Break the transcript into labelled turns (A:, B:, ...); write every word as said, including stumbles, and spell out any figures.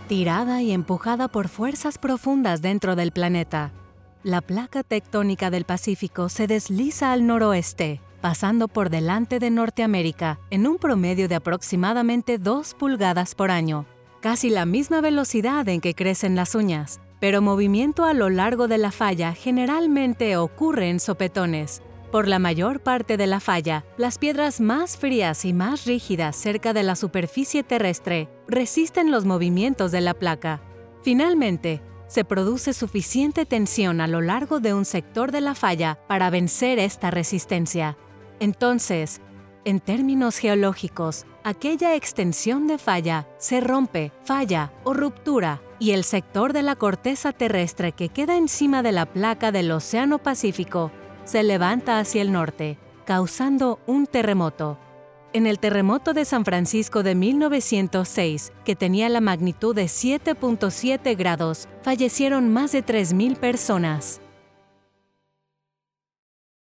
A: tirada y empujada por fuerzas profundas dentro del planeta. La placa tectónica del Pacífico se desliza al noroeste, pasando por delante de Norteamérica en un promedio de aproximadamente dos pulgadas por año, casi la misma velocidad en que crecen las uñas, pero movimiento a lo largo de la falla generalmente ocurre en sopetones. Por la mayor parte de la falla, las piedras más frías y más rígidas cerca de la superficie terrestre resisten los movimientos de la placa. Finalmente, se produce suficiente tensión a lo largo de un sector de la falla para vencer esta resistencia. Entonces, en términos geológicos, aquella extensión de falla se rompe, falla o ruptura, y el sector de la corteza terrestre que queda encima de la placa del Océano Pacífico se levanta hacia el norte, causando un terremoto. En el terremoto de San Francisco de mil novecientos seis, que tenía la magnitud de siete punto siete grados, fallecieron más de tres mil personas.